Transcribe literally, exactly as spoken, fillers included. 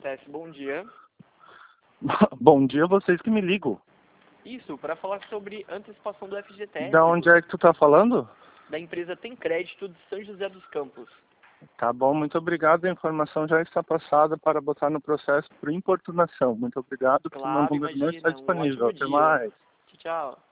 T S, bom dia. Bom dia, vocês que me ligam. Isso, para falar sobre antecipação do F G T S. Da onde é que tu tá falando? Da empresa Tem Crédito de São José dos Campos. Tá bom, muito obrigado. A informação já está passada para botar no processo por importunação. Muito obrigado, porque meu Claro, número não está imagina. Um disponível. ótimo Até dia. mais. Tchau.